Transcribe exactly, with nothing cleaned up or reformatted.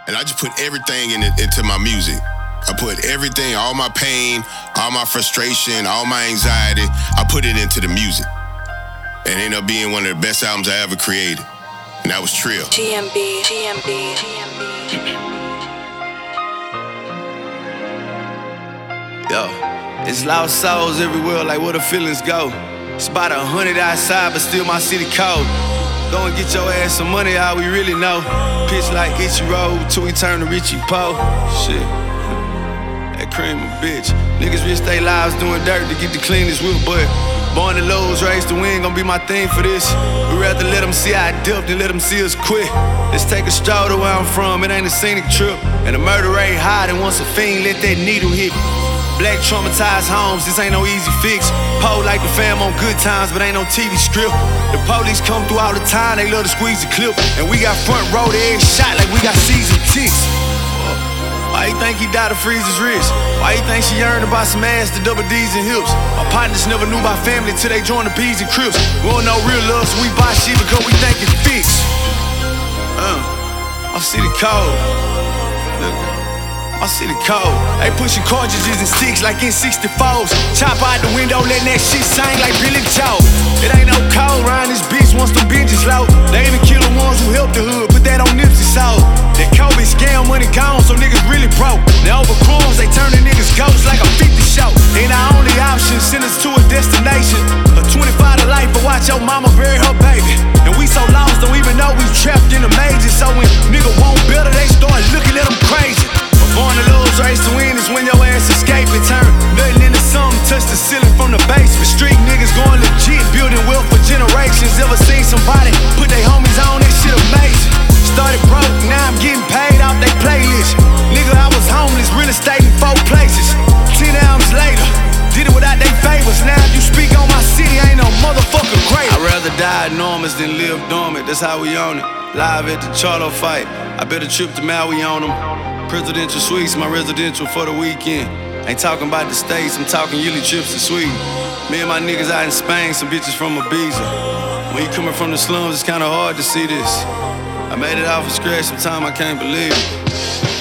And I just put everything in it, into my music. I put everything, all my pain, all my frustration, all my anxiety, I put it into the music. And it ended up being one of the best albums I ever created. And that was Trill. G M B, G M B, G M B. Yo, it's lost souls everywhere, like where the feelings go. It's about a hundred outside, but still my city cold. Go and get your ass some money, all we really know. Pitch like Ichiro till we turn to Richie Poe. Shit, that cream a bitch. Niggas risk their lives doing dirt to get the cleanest whip, but born to lose, raised to win, gon' be my thing for this. We'd rather let them see I dipped than let them see us quit. Let's take a stroll to where I'm from, it ain't a scenic trip. And the murder rate high, and once a fiend let that needle hit. Black traumatized homes, this ain't no easy fix. Pole like the fam on good times, but ain't no T V script. The police come through all the time, they love to squeeze the clip. And we got front row to every shot like we got season ticks. Why you think he died to freeze his wrist? Why you think she yearned about some ass to double D's and hips? My partners never knew about family till they joined the P's and Crips. We don't know real love, so we buy shit because we think it's fixed. Uh, my city cold. Look. My city cold. They pushing cartridges and sticks like in sixty-fours. Chop out the window, letting that shit sing like Billy Joe. It ain't no cold round this bitch once them binges low. They even kill the ones who helped the hood, put that on Nipsey soul. That Kobe scam money gone, so niggas really broke. Now over crumbs, they turn the niggas ghosts like a fifty show. Ain't our only option, send us to a destination. A twenty-five to life, but watch your mama bury her baby. And we so lost, don't even know we trapped in the majors. So when nigga won't better, they start looking at them crazy. Born to lose, race to win is when your ass escape and turn nothing into something, touch the ceiling from the basement. Street niggas going legit, building wealth for generations. Ever seen somebody put their homies on, that shit amazing. Started broke, now I'm getting paid off they playlist. Nigga, I was homeless, real estate in four places. Ten albums later, did it without they favors. Now if you speak on my city, ain't no motherfucker great. I'd rather die enormous than live dormant, that's how we own it. Live at the Charlo fight, I bet a trip to Maui on them. Presidential suites, my residential for the weekend. Ain't talking about the States, I'm talking yearly trips to Sweden. Me and my niggas out in Spain, some bitches from Ibiza. When you coming from the slums, it's kinda hard to see this. I made it off of scratch, sometimes I can't believe it.